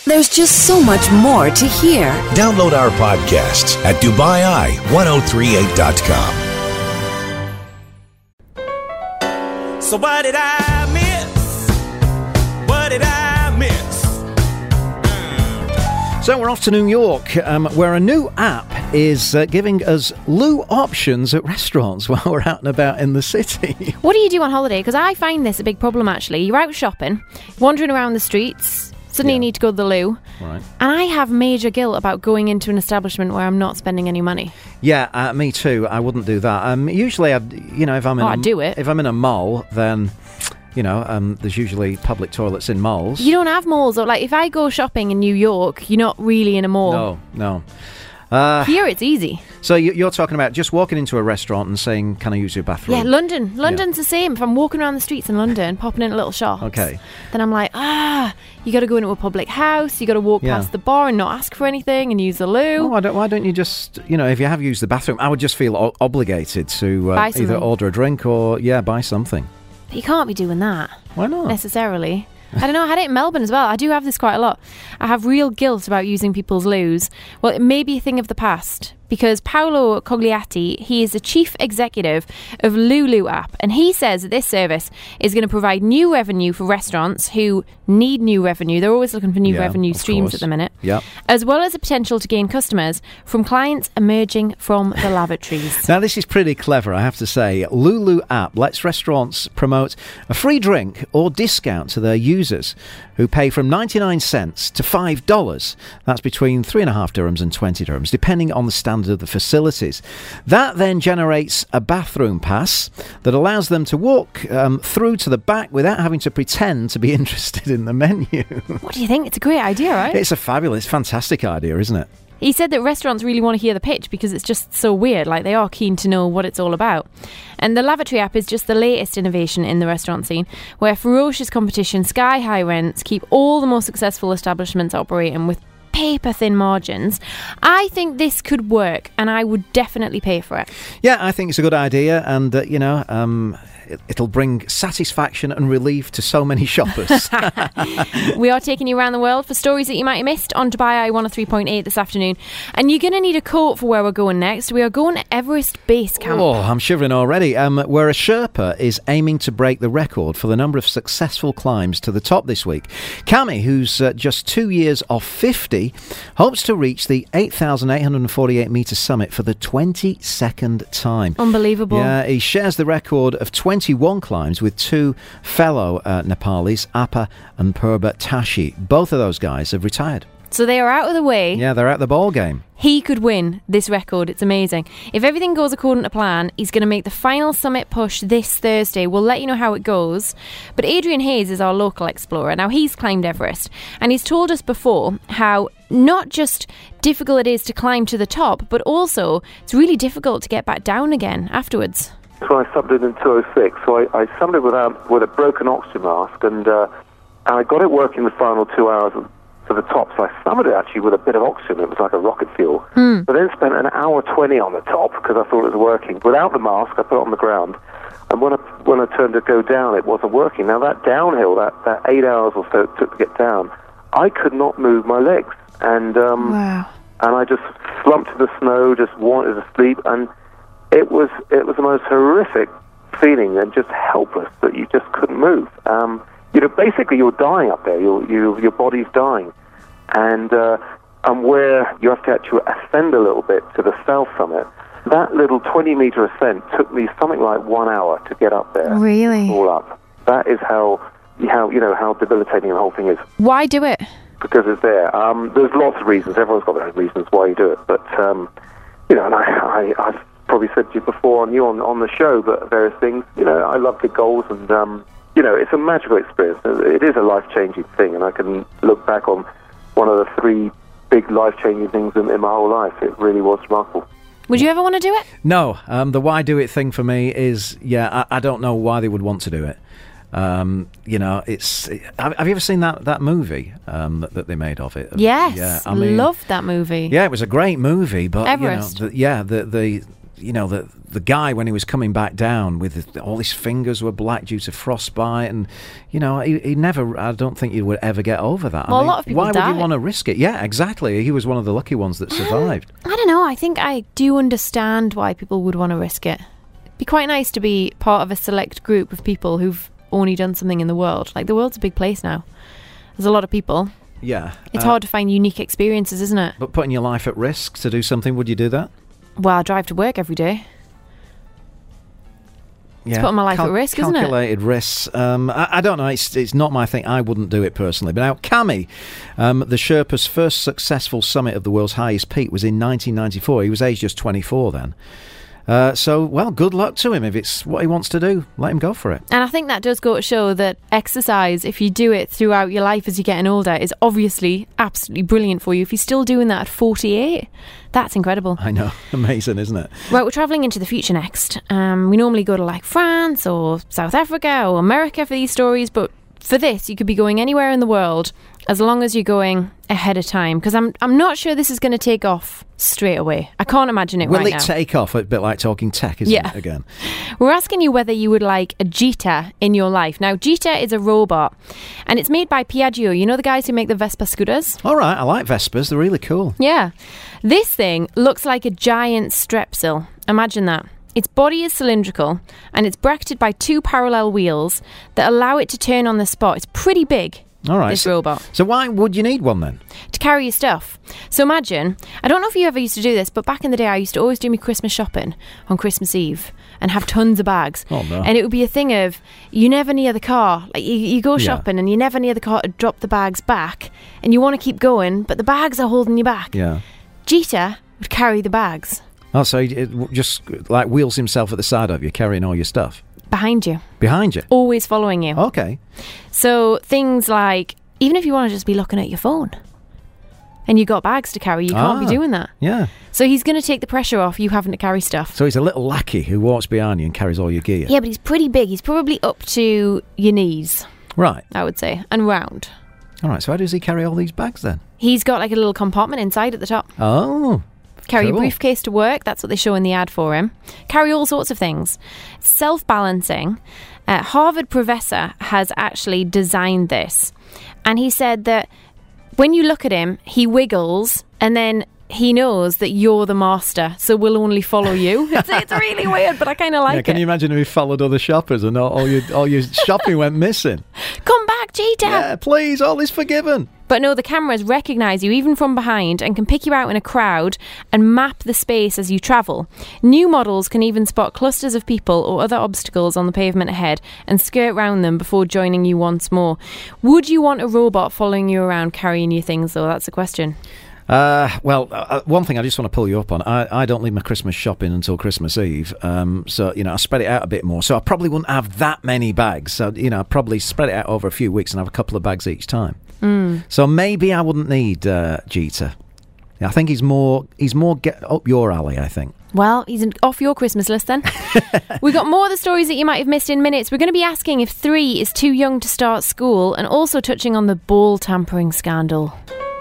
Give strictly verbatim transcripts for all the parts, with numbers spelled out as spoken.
There's just so much more to hear. Download our podcasts at Dubai Eye ten thirty-eight dot com. So what did I miss? What did I miss? Mm. So we're off to New York, um, where a new app is uh, giving us loo options at restaurants while we're out and about in the city. What do you do on holiday? Because I find this a big problem, actually. You're out shopping, wandering around the streets, suddenly Yeah. you need to go to the loo. Right. And I have major guilt about going into an establishment where I'm not spending any money. Yeah, uh, me too. I wouldn't do that. Um, usually, I'd, you know, if I'm in Oh, a, I'd do it. if I'm in a mall, then, you know, um, there's usually public toilets in malls. You don't have malls, or like if I go shopping in New York, you're not really in a mall. No, no. Uh, Here it's easy. so you, you're talking about just walking into a restaurant and saying, "Can I use your bathroom?" Yeah, London. London's the same. If I'm walking around the streets in London, popping in a little shop, Okay. then I'm like, ah, you got to go into a public house, you got to walk Yeah. past the bar and not ask for anything and use the loo. Oh, why don't, why don't you just, you know, if you have used the bathroom, I would just feel o- obligated to uh, Buy either something. order a drink or, yeah, buy something. But you can't be doing that Why not? necessarily. I don't know, I had it in Melbourne as well. I do have this quite a lot. I have real guilt about using people's loos. Well, it may be a thing of the past, because Paolo Cogliatti, he is the chief executive of Lulu app, and he says that this service is going to provide new revenue for restaurants who need new revenue. They're always looking for new Yeah, revenue of streams course. at the minute. Yep. As well as the potential to gain customers from clients emerging from the lavatories. Now, this is pretty clever, I have to say. Lulu app lets restaurants promote a free drink or discount to their users who pay from ninety-nine cents to five dollars. That's between three and a half dirhams and twenty dirhams, depending on the standard of the facilities. That then generates a bathroom pass that allows them to walk um, through to the back without having to pretend to be interested in the menu. What do you think? It's a great idea, right? It's a fabulous, fantastic idea, isn't it? He said that restaurants really want to hear the pitch because it's just so weird. Like, they are keen to know what it's all about. And the lavatory app is just the latest innovation in the restaurant scene, where ferocious competition, sky-high rents keep all the most successful establishments operating with paper-thin margins. I think this could work, and I would definitely pay for it. Yeah, I think it's a good idea, and, uh, you know, um, it, it'll bring satisfaction and relief to so many shoppers. We are taking you around the world for stories that you might have missed on Dubai Eye one oh three point eight this afternoon. And you're going to need a coat for where we're going next. We are going to Everest Base Camp. Oh, I'm shivering already. Um, where a Sherpa is aiming to break the record for the number of successful climbs to the top this week. Cami, who's uh, just two years off fifty, hopes to reach the eight thousand eight hundred forty-eight metre summit for the twenty-second time. Unbelievable. Yeah, he shares the record of twenty-one climbs with two fellow uh, Nepalis, Appa and Purba Tashi. Both of those guys have retired. So they are out of the way. Yeah, they're at the ball game. He could win this record. It's amazing. If everything goes according to plan, he's going to make the final summit push this Thursday. We'll let you know how it goes. But Adrian Hayes is our local explorer. Now, he's climbed Everest, and he's told us before how not just difficult it is to climb to the top, but also it's really difficult to get back down again afterwards. So I summited in two oh six. So I, I summited with a, with a broken oxygen mask, and, uh, and I got it working the final two hours to the top. So I summited actually with a bit of oxygen. It was like a rocket fuel. Hmm. But then spent an hour twenty on the top because I thought it was working. Without the mask, I put it on the ground. And when I, when I turned to go down, it wasn't working. Now that downhill, that, that eight hours or so it took to get down, I could not move my legs. And, um, Wow. and I just slumped to the snow, just wanted to sleep, and it was it was the most horrific feeling and just helpless that you just couldn't move. Um, you know, basically you're dying up there. Your your your body's dying, and uh, and where you have to actually ascend a little bit to the south summit. That little twenty meter ascent took me something like one hour to get up there. Really? All up. That is how how you know how debilitating the whole thing is. Why do it? Because it's there. Um, there's lots of reasons. Everyone's got their own reasons why you do it. But, um, you know, and I, I, I've probably said to you before on you on, on the show, but various things, you know, I love big goals and, um, you know, it's a magical experience. It is a life-changing thing, and I can look back on one of the three big life-changing things in, in my whole life. It really was remarkable. Would you ever want to do it? No, um, the why do it thing for me is, yeah, I, I don't know why they would want to do it. Um, you know, it's. It, have, have you ever seen that that movie um, that, that they made of it? Yes, yeah, I mean, loved that movie. Yeah, it was a great movie, but Everest. You know, the, yeah, the the you know, the the guy when he was coming back down with his, all his fingers were black due to frostbite, and you know, he, he never. I don't think he would ever get over that. Well, I mean, a lot of people why die. would you want to risk it? Yeah, exactly. He was one of the lucky ones that survived. I don't know. I think I do understand why people would want to risk it. It'd be quite nice to be part of a select group of people who've only done something in the world. Like, the world's a big place now. There's a lot of people. Yeah, It's uh, hard to find unique experiences, isn't it? But putting your life at risk to do something, would you do that? Well, I drive to work every day. Yeah, putting my life at risk, isn't it? Calculated risks. Um, I, I don't know. It's it's not my thing. I wouldn't do it personally. But now, Cami, um, the Sherpa's first successful summit of the world's highest peak was in nineteen ninety-four. He was aged just twenty-four then. Uh, so, well, good luck to him. If it's what he wants to do, let him go for it. And I think that does go to show that exercise, if you do it throughout your life as you're getting older, is obviously absolutely brilliant for you. If you're still doing that at forty-eight, that's incredible. I know. Amazing, isn't it? Right, we're travelling into the future next. Um, we normally go to like France or South Africa or America for these stories, but for this, you could be going anywhere in the world as long as you're going ahead of time, because I'm I'm not sure this is going to take off straight away. I can't imagine it Will right it now. take off? A bit like talking tech, isn't Yeah. it, again? We're asking you whether you would like a Jita in your life. Now, Jita is a robot, and it's made by Piaggio. You know the guys who make the Vespa scooters? All right, I like Vespers. They're really cool. Yeah. This thing looks like a giant strepsil. Imagine that. Its body is cylindrical, and it's bracketed by two parallel wheels that allow it to turn on the spot. It's pretty big. All right. This so, robot. So why would you need one then? To carry your stuff. So imagine, I don't know if you ever used to do this, but back in the day I used to always do my Christmas shopping on Christmas Eve and have tons of bags. Oh, no. And it would be a thing of, you never near the car. Like you, you go Yeah. shopping and you never near the car to drop the bags back, and you want to keep going, but the bags are holding you back. Yeah. Jita would carry the bags Oh, so he it just like wheels himself at the side of you, carrying all your stuff behind you, behind you. always following you. Okay. So things like, even if you want to just be looking at your phone and you got bags to carry, you can't Ah. be doing that. Yeah. So he's going to take the pressure off you having to carry stuff. So he's a little lackey who walks behind you and carries all your gear. Yeah, but he's pretty big. He's probably up to your knees, Right. I would say, and round. All right. So how does he carry all these bags then? He's got like a little compartment inside at the top. Oh. Carry Cool. a briefcase to work. That's what they show in the ad for him. Carry all sorts of things. Self-balancing. Uh, Harvard professor has actually designed this. And he said that when you look at him, he wiggles and then he knows that you're the master, so we'll only follow you. It's, it's really weird, but I kind of like Yeah, can it. you imagine if he followed other shoppers and all, all your all your shopping went missing? Come back, Jita! Yeah, please, all is forgiven. But no, the cameras recognise you even from behind and can pick you out in a crowd and map the space as you travel. New models can even spot clusters of people or other obstacles on the pavement ahead and skirt round them before joining you once more. Would you want a robot following you around carrying your things, though? That's the question. Uh, well, uh, one thing I just want to pull you up on, I, I don't leave my Christmas shopping until Christmas Eve, um, so, you know, I spread it out a bit more, so I probably wouldn't have that many bags, so, you know, I'd probably spread it out over a few weeks and have a couple of bags each time. Mm. So maybe I wouldn't need uh, Jita. I think he's more, he's more get up your alley, I think. Well, he's off your Christmas list then. We've got more of the stories that you might have missed in minutes. We're going to be asking if three is too young to start school and also touching on the ball tampering scandal.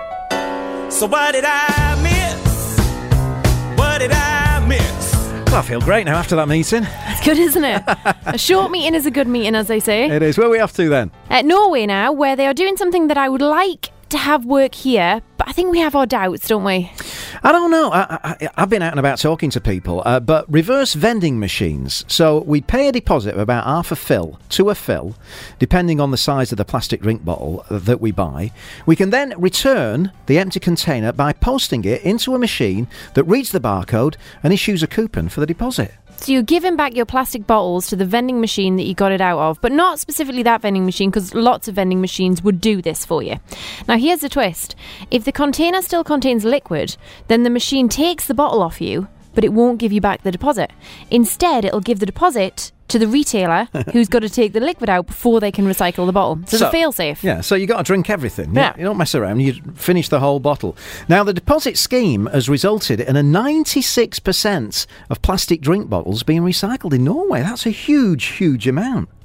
So what did I miss? What did I miss? Well, I feel great now after that meeting. It's good, isn't it? A short meeting is a good meeting, as they say. It is. Where are we off to then? At Norway now, where they are doing something that I would like to have work here, but I think we have our doubts, don't we? I don't know. I, I, I've been out and about talking to people, uh, but reverse vending machines. So we pay a deposit of about half a fill to a fill, depending on the size of the plastic drink bottle that we buy. We can then return the empty container by posting it into a machine that reads the barcode and issues a coupon for the deposit. So you're giving back your plastic bottles to the vending machine that you got it out of, but not specifically that vending machine, because lots of vending machines would do this for you. Now here's the twist. If the container still contains liquid, then the machine takes the bottle off you, but it won't give you back the deposit. Instead, it'll give the deposit to the retailer who's got to take the liquid out before they can recycle the bottle. So, it's a fail-safe. Yeah, so you got to drink everything. Yeah. You, you don't mess around. You finish the whole bottle. Now, the deposit scheme has resulted in a ninety-six percent of plastic drink bottles being recycled in Norway. That's a huge, huge amount.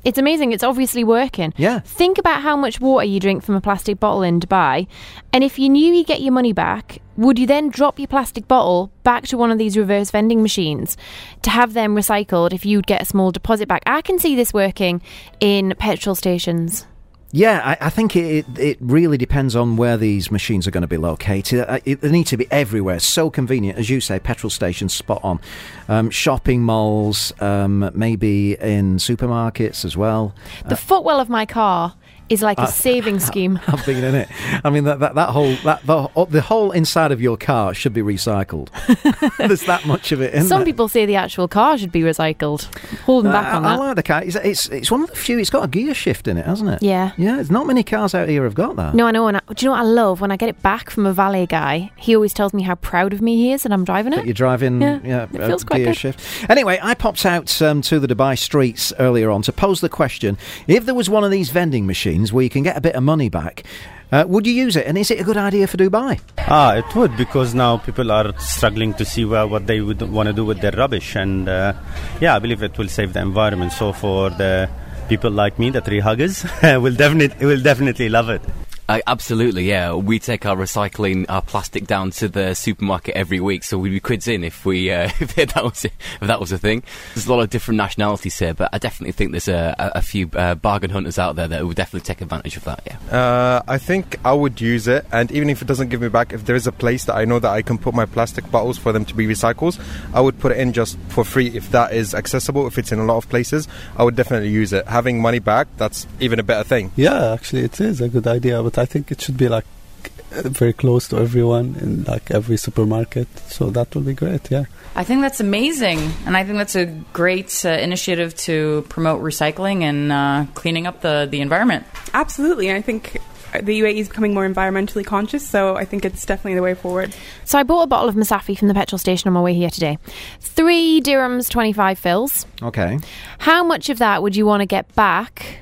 It's amazing. It's obviously working. Yeah. Think about how much water you drink from a plastic bottle in Dubai. And if you knew you'd get your money back, would you then drop your plastic bottle back to one of these reverse vending machines to have them recycled if you'd get a small deposit back? I can see this working in petrol stations. Yeah, I, I think it, it it really depends on where these machines are going to be located. Uh, it, they need to be everywhere. So convenient, as you say, petrol stations, spot on. Um, shopping malls, um, maybe in supermarkets as well. The uh, footwell of my car is like a uh, saving scheme. I've been in it. I mean, that that, that whole that the, the whole inside of your car should be recycled. There's that much of it in Some there. people say the actual car should be recycled. Holding uh, back on I, that. I like the car. It's, it's it's one of the few. It's got a gear shift in it, hasn't it? Yeah. Yeah. There's not many cars out here have got that. No, I know. And I, do you know what I love? When I get it back from a valet guy, he always tells me how proud of me he is that I'm driving it. That you're driving. Yeah. yeah it feels quite gear good. shift. Anyway, I popped out um, to the Dubai streets earlier on to pose the question: if there was one of these vending machines where you can get a bit of money back, uh, would you use it? And is it a good idea for Dubai? Ah, it would, because now people are struggling to see well, what they would want to do with their rubbish, and uh, yeah, I believe it will save the environment. So for the people like me, the tree huggers, will definitely will definitely love it. Uh, absolutely, yeah. We take our recycling, our plastic down to the supermarket every week, so we'd be quids in if we uh, if that was if that was a thing. There's a lot of different nationalities here, but I definitely think there's a, a, a few uh, bargain hunters out there that would definitely take advantage of that. Yeah. Uh, I think I would use it, and even if it doesn't give me back, if there is a place that I know that I can put my plastic bottles for them to be recycled, I would put it in just for free if that is accessible. If it's in a lot of places, I would definitely use it. Having money back, that's even a better thing. Yeah, actually, it is a good idea, but I think it should be like very close to everyone in like every supermarket, so that would be great. Yeah, I think that's amazing, and I think that's a great uh, initiative to promote recycling and uh, cleaning up the, the environment. Absolutely, and I think the U A E is becoming more environmentally conscious, so I think it's definitely the way forward. So I bought a bottle of Masafi from the petrol station on my way here today. Three dirhams, twenty-five fills. Okay. How much of that would you want to get back?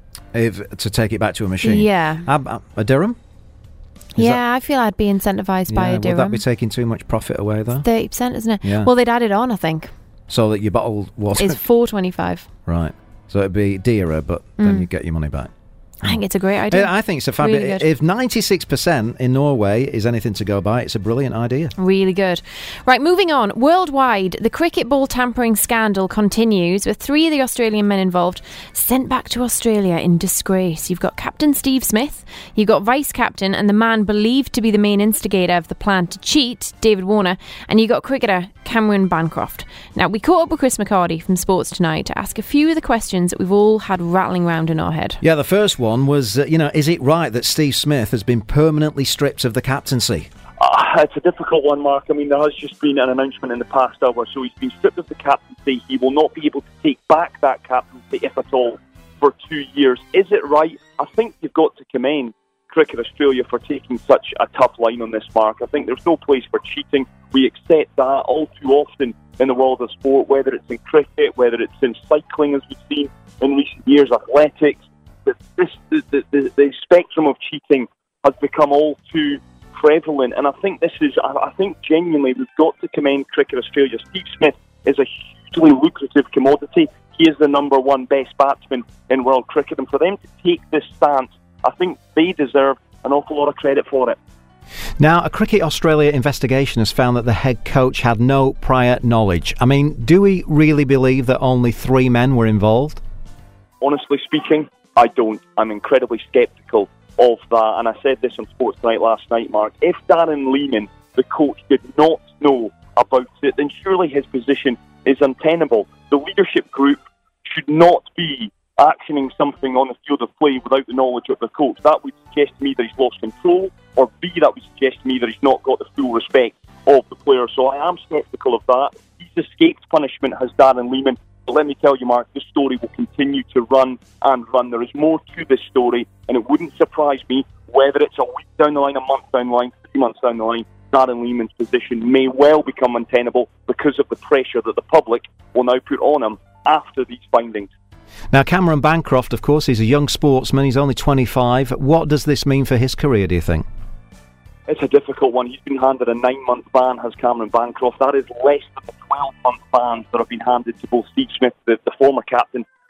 If to take it back to a machine? Yeah. A, a dirham? Is yeah, that, I feel I'd be incentivised yeah, by a dirham. Would that be taking too much profit away, though? thirty percent, isn't it? Yeah. Well, they'd add it on, I think. So that your bottle was... It's four twenty-five. Right. So it'd be dearer, but Mm. then you get your money back. I think it's a great idea. I think it's a fabulous... Really good. If ninety-six percent in Norway is anything to go by, it's a brilliant idea. Really good. Right, moving on. Worldwide, the cricket ball tampering scandal continues, with three of the Australian men involved sent back to Australia in disgrace. You've got Captain Steve Smith, you've got Vice-Captain and the man believed to be the main instigator of the plan to cheat, David Warner, and you've got cricketer Cameron Bancroft. Now, we caught up with Chris McCarty from Sports Tonight to ask a few of the questions that we've all had rattling around in our head. Yeah, the first one was, uh, you know, is it right that Steve Smith has been permanently stripped of the captaincy? Uh, it's a difficult one, Mark. I mean, there has just been an announcement in the past hour, so he's been stripped of the captaincy. He will not be able to take back that captaincy, if at all, for two years. Is it right? I think you've got to commend Cricket Australia for taking such a tough line on this, Mark. I think there's no place for cheating. We accept that all too often in the world of sport, whether it's in cricket, whether it's in cycling, as we've seen in recent years, athletics. The, this, the, the, the spectrum of cheating has become all too prevalent, and I think this is, I, I think genuinely we've got to commend Cricket Australia. Steve Smith is a hugely lucrative commodity. He is the number one best batsman in world cricket, and for them to take this stance, I think they deserve an awful lot of credit for it. Now, a Cricket Australia investigation has found that the head coach had no prior knowledge. I mean, do we really believe that only three men were involved? Honestly speaking, I don't. I'm incredibly sceptical of that, and I said this on Sports Tonight last night, Mark. If Darren Lehmann, the coach, did not know about it, then surely his position is untenable. The leadership group should not be actioning something on the field of play without the knowledge of the coach. That would suggest to me that he's lost control, or B, that would suggest to me that he's not got the full respect of the player. So I am sceptical of that. He's escaped punishment, has Darren Lehmann. But let me tell you, Mark, this story will continue to run and run. There is more to this story, and it wouldn't surprise me whether it's a week down the line, a month down the line, three months down the line, Darren Lehmann's position may well become untenable because of the pressure that the public will now put on him after these findings. Now, Cameron Bancroft, of course, he's a young sportsman. He's only twenty-five. What does this mean for his career, do you think? It's a difficult one. He's been handed a nine-month ban, has Cameron Bancroft. That is less than the twelve-month bans that have been handed to both Steve Smith, the, the former captain,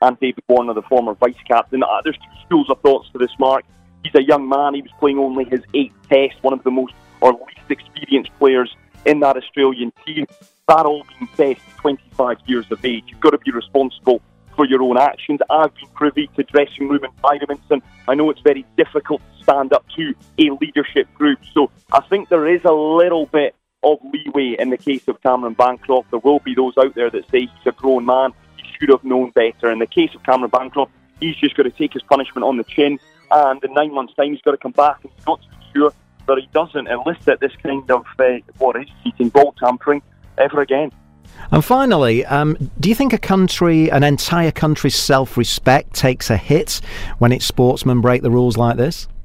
and David Warner, the former vice-captain. Uh, there's two schools of thoughts to this, Mark. He's a young man. He was playing only his eighth test, one of the most or least experienced players in that Australian team. That all being said, he's twenty-five years of age. You've got to be responsible for your own actions. I've been privy to dressing room environments, and I know it's very difficult to stand up to a leadership group. So I think there is a little bit of leeway in the case of Cameron Bancroft. There will be those out there that say he's a grown man, he should have known better. In the case of Cameron Bancroft, he's just got to take his punishment on the chin, and in nine months' time he's got to come back and he's got to be sure that he doesn't elicit this kind of uh, what is cheating, ball tampering ever again. And finally, um, do you think a country, an entire country's self-respect takes a hit when its sportsmen break the rules like this?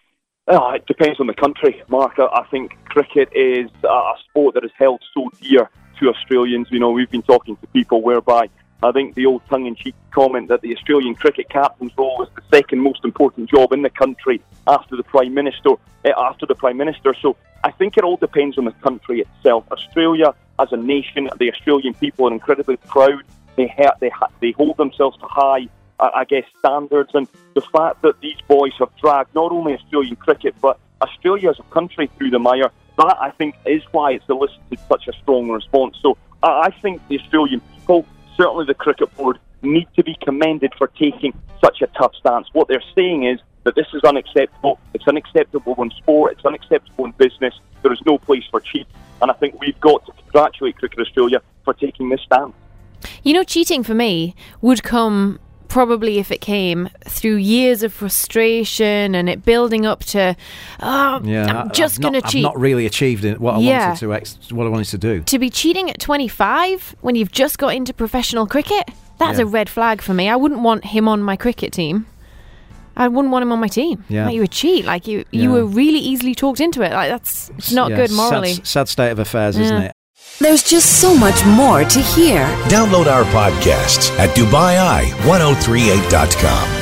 Oh, it depends on the country, Mark. I think cricket is a sport that is held so dear to Australians. You know, we've been talking to people whereby I think the old tongue-in-cheek comment that the Australian cricket captain's role is the second most important job in the country after the Prime Minister. After the Prime Minister. So I think it all depends on the country itself. Australia, as a nation, the Australian people are incredibly proud. They ha- they ha- they hold themselves to high, uh, I guess, standards. And the fact that these boys have dragged not only Australian cricket but Australia as a country through the mire, that I think is why it's elicited such a strong response. So uh, I think the Australian people, certainly the cricket board, need to be commended for taking such a tough stance. What they're saying is that this is unacceptable. It's unacceptable in sport. It's unacceptable in business. There is no place for cheat. And I think we've got to congratulate Cricket Australia for taking this stance. You know, cheating for me would come probably if it came through years of frustration and it building up to, oh, yeah, I'm just going to cheat. I've not really achieved it, what I Yeah. wanted to ex- what I wanted to do. To be cheating at twenty-five when you've just got into professional cricket, that's Yeah. a red flag for me. I wouldn't want him on my cricket team. I wouldn't want him on my team. Yeah. Like, you would cheat. Like you, you Yeah. were really easily talked into it. Like that's it's not Yeah, good morally. Sad, sad state of affairs, isn't Yeah. it? There's just so much more to hear. Download our podcasts at Dubai Eye ten thirty-eight dot com.